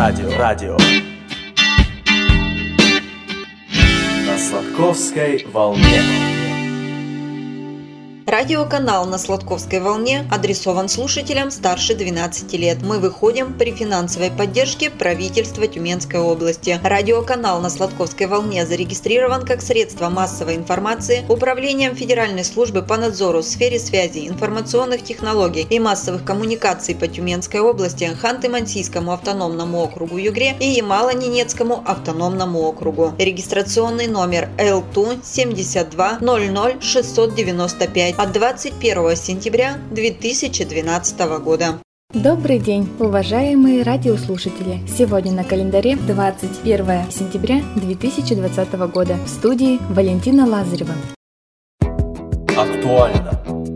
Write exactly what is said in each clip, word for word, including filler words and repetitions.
радио, радио. На Сладковской волне. Радиоканал на Сладковской волне адресован слушателям старше двенадцати лет. Мы выходим при финансовой поддержке правительства Тюменской области. Радиоканал на Сладковской волне зарегистрирован как средство массовой информации Управлением Федеральной службы по надзору в сфере связи, информационных технологий и массовых коммуникаций по Тюменской области, Ханты-Мансийскому автономному округу Югре и Ямало-Ненецкому автономному округу. Регистрационный номер Эл Ту семьдесят два ноль ноль шестьсот девяносто пять от двадцать первого сентября две тысячи двенадцатого года. Добрый день, уважаемые радиослушатели! Сегодня на календаре двадцать первое сентября две тысячи двадцатого года. В студии Валентина Лазарева. Актуально.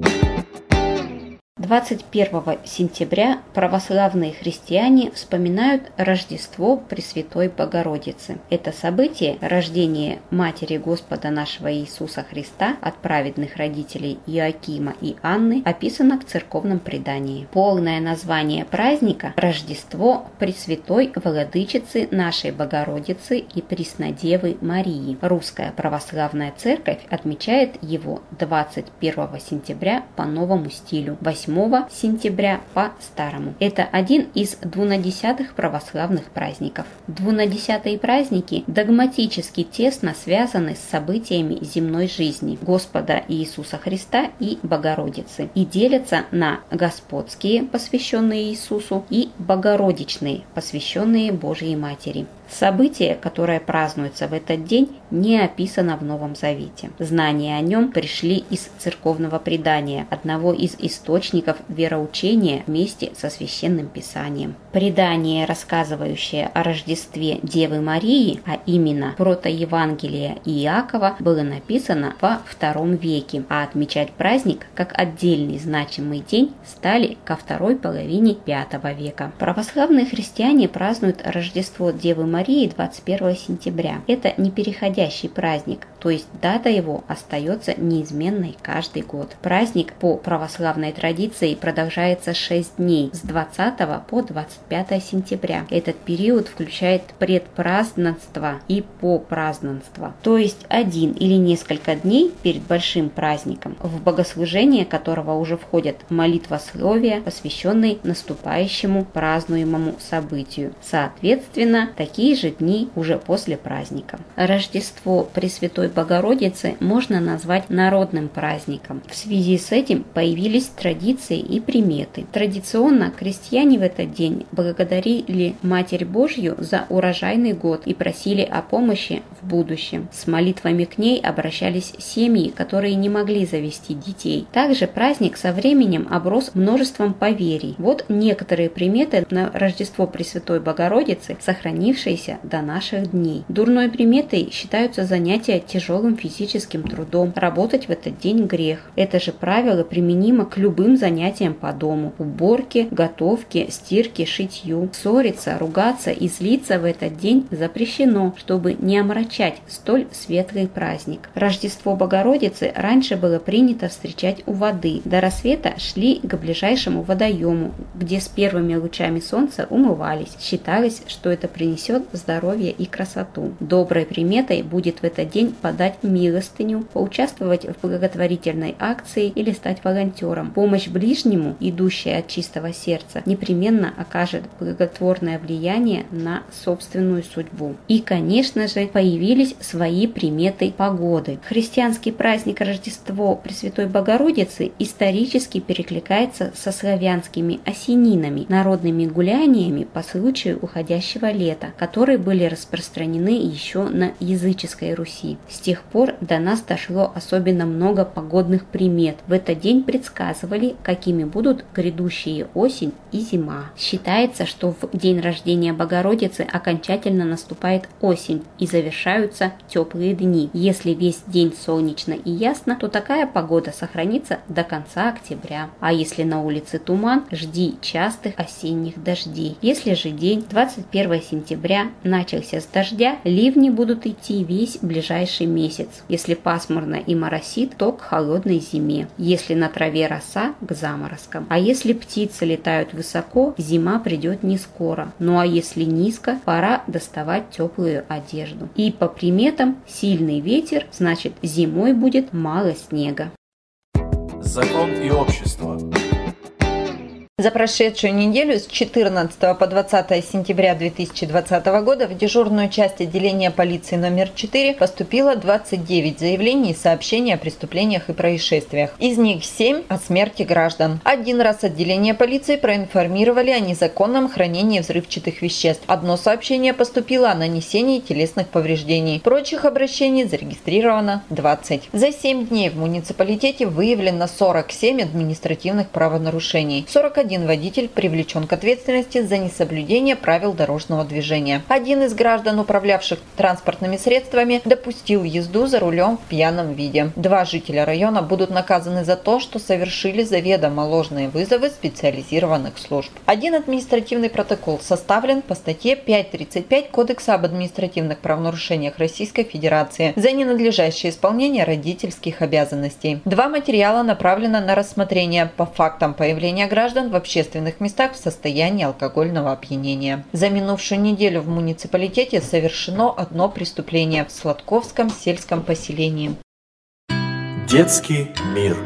двадцать первого сентября православные христиане вспоминают Рождество Пресвятой Богородицы. Это событие, рождение Матери Господа нашего Иисуса Христа от праведных родителей Иоакима и Анны, описано в церковном предании. Полное название праздника – Рождество Пресвятой Владычицы нашей Богородицы и Преснодевы Марии. Русская православная церковь отмечает его двадцать первого сентября по новому стилю, восьмого сентября по старому. Это один из двунадесятых православных праздников. Двунадесятые праздники догматически тесно связаны с событиями земной жизни Господа Иисуса Христа и Богородицы и делятся на господские, посвященные Иисусу, и богородичные, посвященные Божьей Матери. Событие, которое празднуется в этот день, не описано в Новом Завете. Знания о нем пришли из церковного предания, одного из источников вероучения вместе со Священным Писанием. Предание, рассказывающее о Рождестве Девы Марии, а именно протоевангелие Иакова, было написано во втором веке, а отмечать праздник как отдельный значимый день стали ко второй половине пятого века. Православные христиане празднуют Рождество Девы Марии Марии двадцать первого сентября. Это непереходящий праздник, то есть дата его остается неизменной каждый год. Праздник по православной традиции продолжается шесть дней, с двадцатого по двадцать пятое сентября. Этот период включает предпраздненство и попраздненство, то есть один или несколько дней перед большим праздником, в богослужение которого уже входят молитвословия, посвященные наступающему празднуемому событию. Соответственно, такие же дни уже после праздника. Рождество Пресвятой Богородицы можно назвать народным праздником. В связи с этим появились традиции и приметы. Традиционно крестьяне в этот день благодарили Матерь Божью за урожайный год и просили о помощи в будущем. С молитвами к ней обращались семьи, которые не могли завести детей. Также праздник со временем оброс множеством поверий. Вот некоторые приметы на Рождество Пресвятой Богородицы, сохранившиеся до наших дней. Дурной приметой считаются занятия тяжелым физическим трудом. Работать в этот день грех. Это же правило применимо к любым занятиям по дому: уборке, готовке, стирке, шитью. Ссориться, ругаться и злиться в этот день запрещено, чтобы не омрачать столь светлый праздник. Рождество Богородицы раньше было принято встречать у воды. До рассвета шли к ближайшему водоему, где с первыми лучами солнца умывались. Считалось, что это принесет здоровье и красоту. Доброй приметой будет в этот день подать милостыню, поучаствовать в благотворительной акции или стать волонтером. Помощь ближнему, идущая от чистого сердца, непременно окажет благотворное влияние на собственную судьбу. И, конечно же, появились свои приметы погоды. Христианский праздник Рождество Пресвятой Богородицы исторически перекликается со славянскими осенинами, народными гуляниями по случаю уходящего лета, которые были распространены еще на языческой Руси. С тех пор до нас дошло особенно много погодных примет. В этот день предсказывали, какими будут грядущие осень и зима. Считается, что в день рождения Богородицы окончательно наступает осень и завершаются теплые дни. Если весь день солнечно и ясно, то такая погода сохранится до конца октября. А если на улице туман, жди частых осенних дождей. Если же день двадцать первого сентября сентября начался с дождя, ливни будут идти весь ближайший месяц. Если пасмурно и моросит, то к холодной зиме. Если на траве роса, к заморозкам. А если птицы летают высоко, зима придет не скоро. Ну а если низко, пора доставать теплую одежду. И по приметам, сильный ветер, значит зимой будет мало снега. Закон и общество. За прошедшую неделю с четырнадцатого по двадцатое сентября две тысячи двадцатого года в дежурную часть отделения полиции номер четыре поступило двадцать девять заявлений и сообщений о преступлениях и происшествиях. Из них семь о смерти граждан. Один раз отделение полиции проинформировали о незаконном хранении взрывчатых веществ. Одно сообщение поступило о нанесении телесных повреждений. Прочих обращений зарегистрировано двадцать. За семь дней в муниципалитете выявлено сорок семь административных правонарушений. сорок один водитель привлечен к ответственности за несоблюдение правил дорожного движения. Один из граждан, управлявших транспортными средствами, допустил езду за рулем в пьяном виде. Два жителя района будут наказаны за то, что совершили заведомо ложные вызовы специализированных служб. Один административный протокол составлен по статье пятьсот тридцать пять Кодекса об административных правонарушениях Российской Федерации за ненадлежащее исполнение родительских обязанностей. Два материала направлено на рассмотрение по фактам появления граждан в общественных местах в состоянии алкогольного опьянения. За минувшую неделю в муниципалитете совершено одно преступление в Сладковском сельском поселении. Детский мир.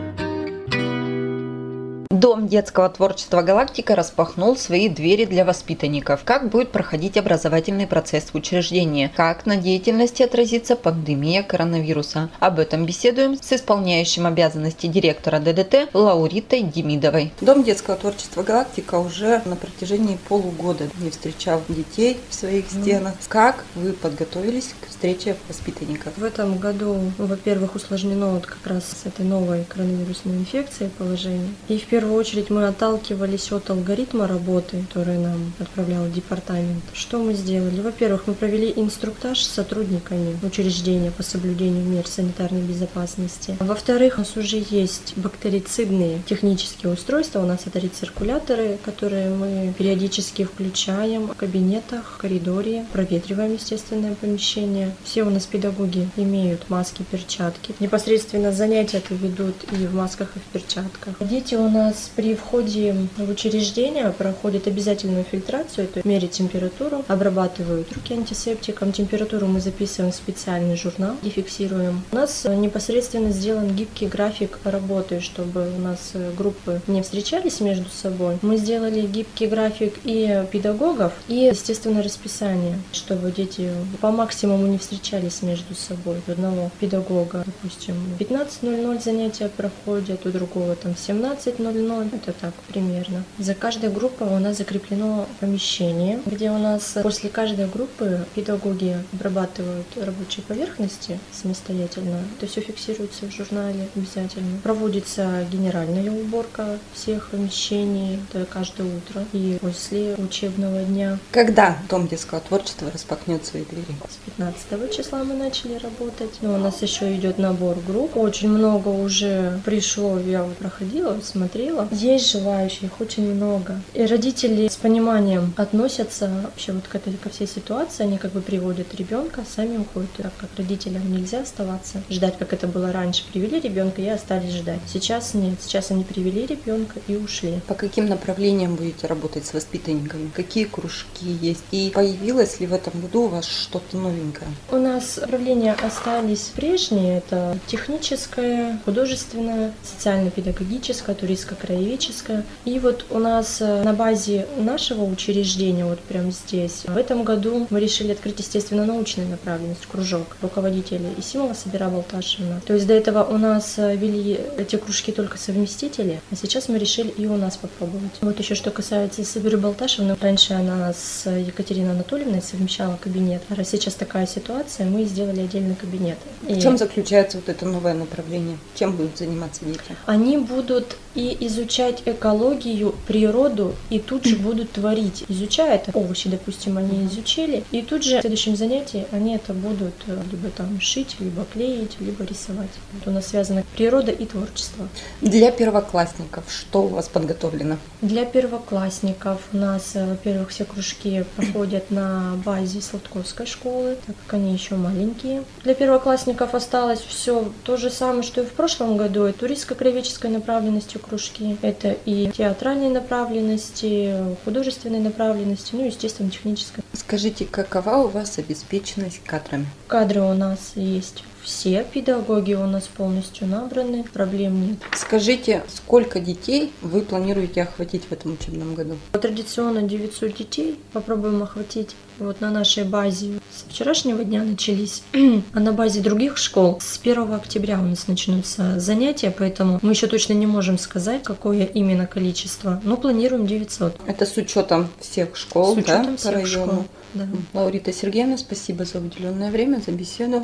Дом детского творчества «Галактика» распахнул свои двери для воспитанников. Как будет проходить образовательный процесс в учреждении? Как на деятельности отразится пандемия коронавируса? Об этом беседуем с исполняющим обязанности директора ДДТ Лауритой Демидовой. Дом детского творчества «Галактика» уже на протяжении полугода не встречал детей в своих стенах. Как вы подготовились к встрече воспитанников? В этом году, во-первых, усложнено вот как раз с этой новой коронавирусной инфекцией положение. И в первую В первую очередь мы отталкивались от алгоритма работы, который нам отправлял департамент. Что мы сделали? Во-первых, мы провели инструктаж с сотрудниками учреждения по соблюдению мер санитарной безопасности. Во-вторых, у нас уже есть бактерицидные технические устройства. У нас это рециркуляторы, которые мы периодически включаем в кабинетах, в коридоре, проветриваем естественное помещение. Все у нас педагоги имеют маски, перчатки. Непосредственно занятия ведут и в масках, и в перчатках. Дети у нас при входе в учреждение проходят обязательную фильтрацию, то есть меряют температуру, обрабатывают руки антисептиком. Температуру мы записываем в специальный журнал и фиксируем. У нас непосредственно сделан гибкий график работы, чтобы у нас группы не встречались между собой. Мы сделали гибкий график и педагогов, и, естественно, расписание, чтобы дети по максимуму не встречались между собой. У одного педагога, допустим, в пятнадцать ноль ноль занятия проходят, у другого там в семнадцать ноль ноль. Это так примерно. За каждой группой у нас закреплено помещение, где у нас после каждой группы педагоги обрабатывают рабочие поверхности самостоятельно. Это все фиксируется в журнале обязательно. Проводится генеральная уборка всех помещений, это каждое утро и после учебного дня. Когда Дом детского творчества распахнет свои двери? С пятнадцатого числа мы начали работать. Но у нас еще идет набор групп. Очень много уже пришло, я проходила, смотрела. Есть желающих, их очень много. И родители с пониманием относятся вообще вот к этой, ко всей ситуации. Они как бы приводят ребенка, сами уходят, так как родителям нельзя оставаться, ждать, как это было раньше. Привели ребенка и остались ждать. Сейчас нет. Сейчас они привели ребенка и ушли. По каким направлениям будете работать с воспитанниками? Какие кружки есть? И появилось ли в этом году у вас что-то новенькое? У нас направления остались прежние. Это техническое, художественное, социально-педагогическое, туристско-краеведческое. И вот у нас на базе нашего учреждения, вот прямо здесь, в этом году мы решили открыть, естественно, научную направленность, кружок руководителя Исимова Сабира Балташевна. То есть до этого у нас вели эти кружки только совместители, а сейчас мы решили и у нас попробовать. Вот еще что касается Сабиры Балташевны, раньше она с Екатериной Анатольевной совмещала кабинет, а сейчас такая ситуация, мы сделали отдельный кабинет. В и... чем заключается вот это новое направление? Чем будут заниматься дети? Они будут и изучать экологию, природу и тут же будут творить. Изучая это, овощи, допустим, они изучили, и тут же в следующем занятии они это будут либо там шить, либо клеить, либо рисовать. Вот у нас связана природа и творчество. Для первоклассников что у вас подготовлено? Для первоклассников у нас, во-первых, все кружки проходят на базе Сладковской школы, так как они еще маленькие. Для первоклассников осталось все то же самое, что и в прошлом году. И туристско-краеведческой направленностью кружки, это и театральной направленности, художественной направленности, ну и, естественно, технической. Скажите, какова у вас обеспеченность кадрами? Кадры у нас есть все, педагоги у нас полностью набраны, проблем нет. Скажите, сколько детей вы планируете охватить в этом учебном году? Традиционно девятьсот детей попробуем охватить. Вот на нашей базе с вчерашнего дня начались, а на базе других школ с первого октября у нас начнутся занятия, поэтому мы еще точно не можем сказать, какое именно количество, но планируем девятьсот. Это с учетом всех школ, с учетом да, всех по району? Школ, да. Лаурита Сергеевна, спасибо за уделенное время, за беседу.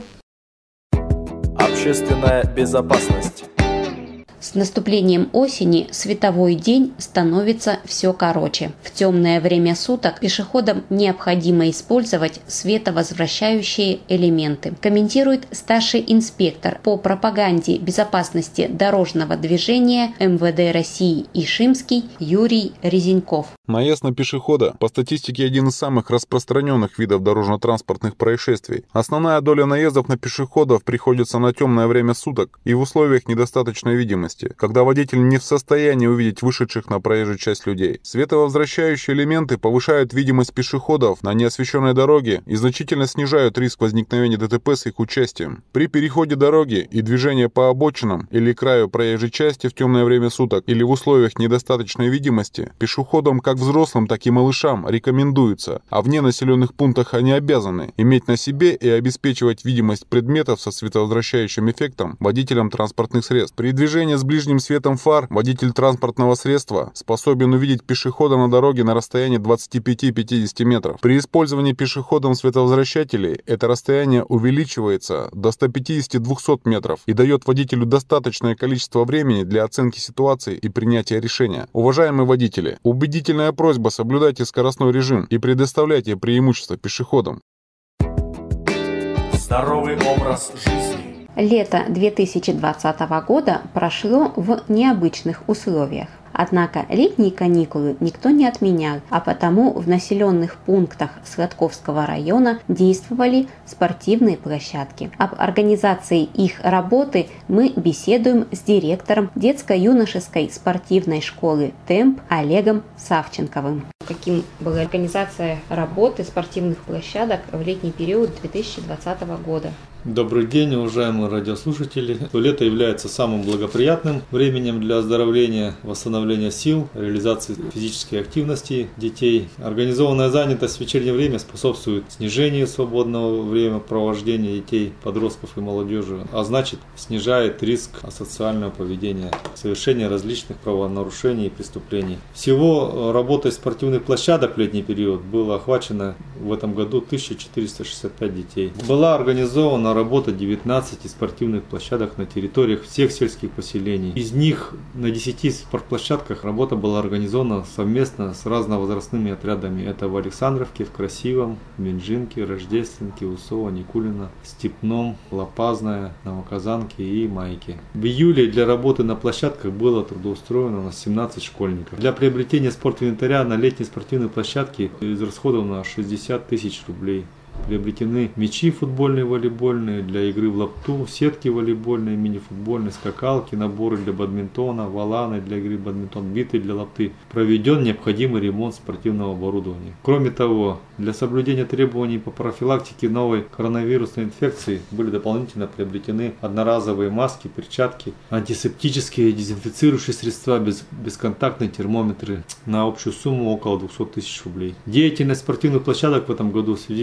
Общественная безопасность. С наступлением осени световой день становится все короче. В темное время суток пешеходам необходимо использовать световозвращающие элементы, комментирует старший инспектор по пропаганде безопасности дорожного движения эм вэ дэ России Ишимский Юрий Резеньков. Наезд на пешехода по статистике один из самых распространенных видов дорожно-транспортных происшествий. Основная доля наездов на пешеходов приходится на темное время суток и в условиях недостаточной видимости, когда водитель не в состоянии увидеть вышедших на проезжую часть людей. Световозвращающие элементы повышают видимость пешеходов на неосвещенной дороге и значительно снижают риск возникновения дэ тэ пэ с их участием. При переходе дороги и движении по обочинам или краю проезжей части в темное время суток или в условиях недостаточной видимости пешеходам как взрослым, так и малышам рекомендуется, а вне населенных пунктах они обязаны иметь на себе и обеспечивать видимость предметов со световозвращающим эффектом водителям транспортных средств. При движении с ближним светом фар водитель транспортного средства способен увидеть пешехода на дороге на расстоянии двадцати пяти — пятидесяти метров. При использовании пешеходом световозвращателей это расстояние увеличивается до ста пятидесяти — двухсот метров и дает водителю достаточное количество времени для оценки ситуации и принятия решения. Уважаемые водители, убедительная просьба: соблюдайте скоростной режим и предоставляйте преимущество пешеходам. Здоровый образ жизни. Лето две тысячи двадцатого года прошло в необычных условиях. Однако летние каникулы никто не отменял, а потому в населенных пунктах Сладковского района действовали спортивные площадки. Об организации их работы мы беседуем с директором детско-юношеской спортивной школы «Темп» Олегом Савченковым. Каким была организация работы спортивных площадок в летний период две тысячи двадцатого года? Добрый день, уважаемые радиослушатели. Лето является самым благоприятным временем для оздоровления, восстановления сил, реализации физической активности детей. Организованная занятость в вечернее время способствует снижению свободного времяпровождения детей, подростков и молодежи, а значит снижает риск асоциального поведения, совершения различных правонарушений и преступлений. Всего работой спортивных площадок в летний период было охвачено в этом году тысяча четыреста шестьдесят пять детей. Была организована работа девятнадцати спортивных площадок на территориях всех сельских поселений. Из них на десяти спортплощадках работа была организована совместно с разновозрастными отрядами. Это в Александровке, в Красивом, Минжинке, Рождественке, Усово, Никулино, Степном, Лопазное, Новоказанке и Майке. В июле для работы на площадках было трудоустроено на семнадцать школьников. Для приобретения спортинвентаря на летней спортивной площадке израсходовано шестьдесят тысяч рублей. Приобретены мячи футбольные, волейбольные для игры в лапту, сетки волейбольные, мини-футбольные, скакалки, наборы для бадминтона, валаны для игры в бадминтон, биты для лапты. Проведен необходимый ремонт спортивного оборудования. Кроме того, для соблюдения требований по профилактике новой коронавирусной инфекции были дополнительно приобретены одноразовые маски, перчатки, антисептические, дезинфицирующие средства, без, бесконтактные термометры на общую сумму около двухсот тысяч рублей. Деятельность спортивных площадок в этом году в связи с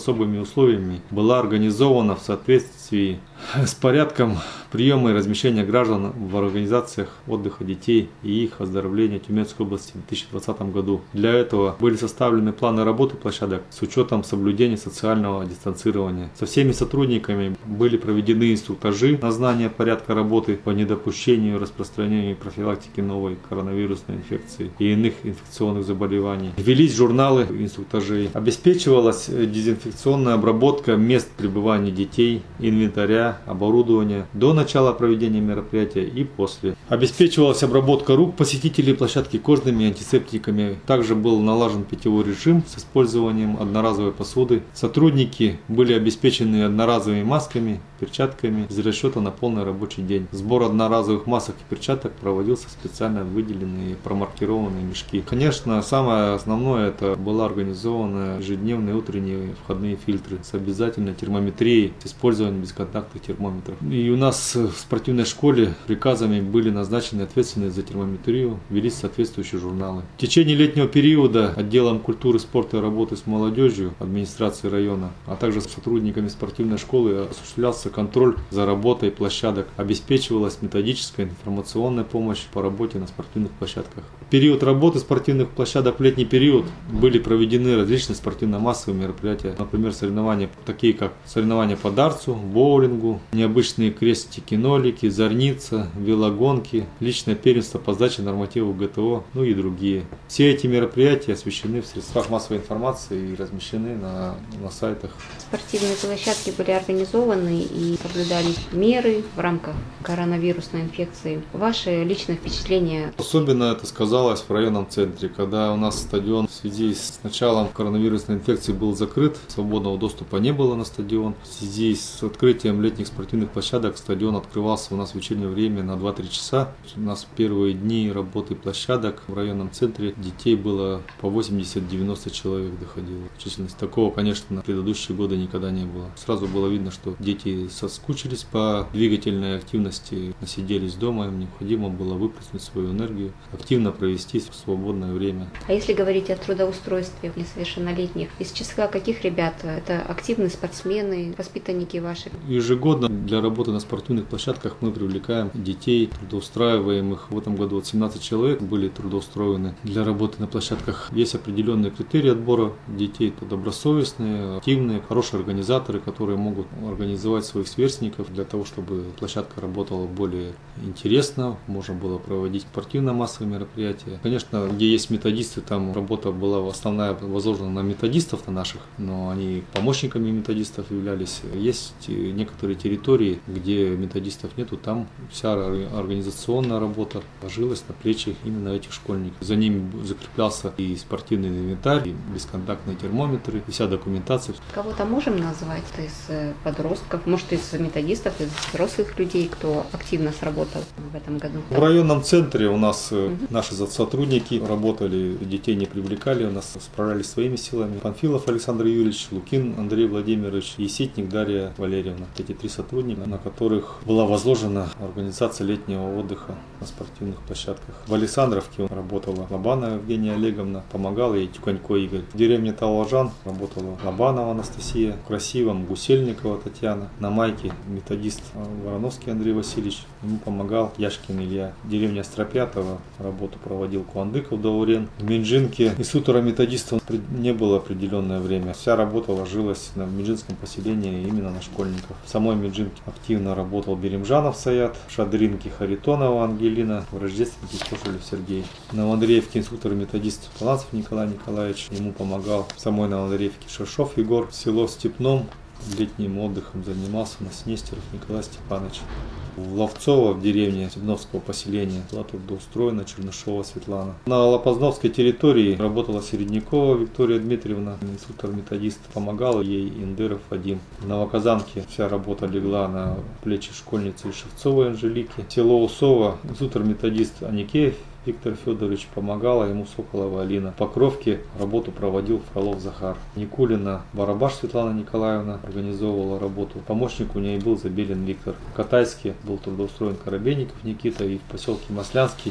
особыми условиями была организована в соответствии с порядком приема и размещения граждан в организациях отдыха детей и их оздоровления Тюменской области в две тысячи двадцатом году. Для этого были составлены планы работы площадок с учетом соблюдения социального дистанцирования. Со всеми сотрудниками были проведены инструктажи на знание порядка работы по недопущению распространения и профилактике новой коронавирусной инфекции и иных инфекционных заболеваний. Велись журналы инструктажей. Обеспечивалась дезинфекционная обработка мест пребывания детей, инвентаря, оборудования до начала проведения мероприятия и после. Обеспечивалась обработка рук посетителей площадки кожными антисептиками. Также был налажен питьевой режим с использованием одноразовой посуды. Сотрудники были обеспечены одноразовыми масками, перчатками из расчета на полный рабочий день. Сбор одноразовых масок и перчаток проводился в специально выделенные промаркированные мешки. Конечно, самое основное это была организована ежедневные утренние входные фильтры с обязательной термометрией с использованием бесконтактных термометров. И у нас в спортивной школе приказами были назначены ответственные за термометрию, велись соответствующие журналы. В течение летнего периода отделом культуры, спорта и работы с молодежью администрации района, а также с сотрудниками спортивной школы осуществлялся контроль за работой площадок, обеспечивалась методическая информационная помощь по работе на спортивных площадках. В период работы спортивных площадок в летний период были проведены различные спортивно-массовые мероприятия, например, соревнования такие как соревнования по дартсу, боулингу, необычные крестики, нолики, зорница, велогонки, личное первенство по сдаче нормативов ГТО, ну и другие. Все эти мероприятия освещены в средствах массовой информации и размещены на, на сайтах. Спортивные площадки были организованы и соблюдались меры в рамках коронавирусной инфекции. Ваши личные впечатления? Особенно это сказалось в районном центре, когда у нас стадион в связи с началом коронавирусной инфекции был закрыт, свободного доступа не было на стадион. В связи с открытием летних спортивных площадок стадион открывался у нас в вечернее время на два-три часа. У нас в первые дни работы площадок в районном центре детей было по восемьдесят-девяносто человек доходило. Численность такого, конечно, на предыдущие годы никогда не было. Сразу было видно, что дети соскучились по двигательной активности, насиделись дома, им необходимо было выплеснуть свою энергию, активно провести свободное время. А если говорить о трудоустройстве несовершеннолетних, из числа каких ребят? Это активные спортсмены, воспитанники ваши? Ежегодно для работы на спортивных площадках мы привлекаем детей, трудоустраиваемых. В этом году вот семнадцать человек были трудоустроены для работы на площадках. Есть определенные критерии отбора детей. Это добросовестные, активные, хорошие организаторы, которые могут организовать своих сверстников для того, чтобы площадка работала более интересно, можно было проводить спортивно-массовые мероприятия. Конечно, где есть методисты, там работа была основная возложена на методистов на наших, но они помощниками методистов являлись. Есть некоторые территории, где методистов нету, там вся организационная работа ложилась на плечи именно этих школьников. За ними закреплялся и спортивный инвентарь, и бесконтактные термометры, и вся документация. Кого-то можем назвать из подростков, может, из методистов, из взрослых людей, кто активно сработал в этом году? В районном центре у нас угу. наши сотрудники работали, детей не привлекали, у нас справлялись своими силами. Панфилов Александр Юрьевич, Лукин Андрей Владимирович и Ситник Дарья Валерьевна. Эти три сотрудника, на которых была возложена организация летнего отдыха на спортивных площадках. В Александровке работала Лобанова Евгения Олеговна, помогала ей Тюканько Игорь. В деревне Талажан работала Лобанова Анастасия, в Красивом Гусельникова Татьяна, на Майке методист Вороновский Андрей Васильевич, ему помогал Яшкин Илья. В деревне Остропятова работу проводил Куандыков Даурен. В Минжинке инструктора-методиста не было определенное время. Вся работа ложилась на Минжинском поселении именно на школьников. В самой Минжинке активно работал Беремжанов Саят, в Шадринке Харитонова Ангелина, в Рождественке Кошелев Сергей. На Новоандреевке инструктор-методист Паланцев Николай Николаевич, ему помогал. В самой Новоандреевке Шершов Егор, село Степном, летним отдыхом занимался нас Нестеров Николай Степанович. В Ловцово, в деревне Степновского поселения, была трудоустроена Чернышова Светлана. На Лопозновской территории работала Середнякова Виктория Дмитриевна, инструктор-методист, помогал ей Индыров Вадим. В Новоказанке вся работа легла на плечи школьницы Шевцовой Анжелики. Село Усово, инструктор-методист Аникеев Виктор Федорович, помогала ему Соколова Алина. В Покровке работу проводил Фролов Захар. Никулина Барабаш Светлана Николаевна организовывала работу. Помощник у нее был Забелин Виктор. В Катайске был трудоустроен Коробейников Никита, и в поселке Маслянский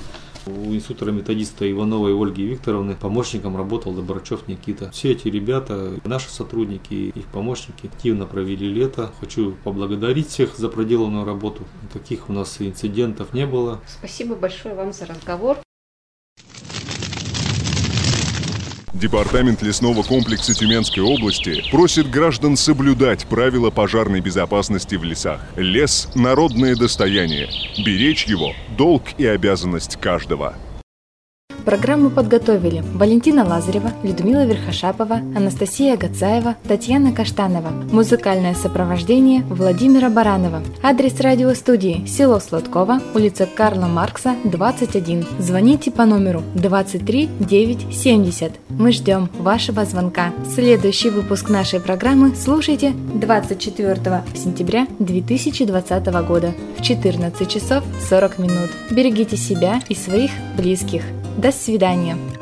У инструктора-методиста Ивановой Ольги Викторовны помощником работал Добрачев Никита. Все эти ребята, наши сотрудники, их помощники, активно провели лето. Хочу поблагодарить всех за проделанную работу. Никаких у нас инцидентов не было. Спасибо большое вам за разговор. Департамент лесного комплекса Тюменской области просит граждан соблюдать правила пожарной безопасности в лесах. Лес – народное достояние. Беречь его – долг и обязанность каждого. Программу подготовили Валентина Лазарева, Людмила Верхошапова, Анастасия Гацаева, Татьяна Каштанова. Музыкальное сопровождение Владимира Баранова. Адрес радиостудии: село Сладково, улица Карла Маркса, двадцать один. Звоните по номеру двадцать три девятьсот семьдесят. Мы ждем вашего звонка. Следующий выпуск нашей программы слушайте двадцать четвёртого сентября две тысячи двадцатого года в четырнадцать часов сорок минут. Берегите себя и своих близких. До свидания.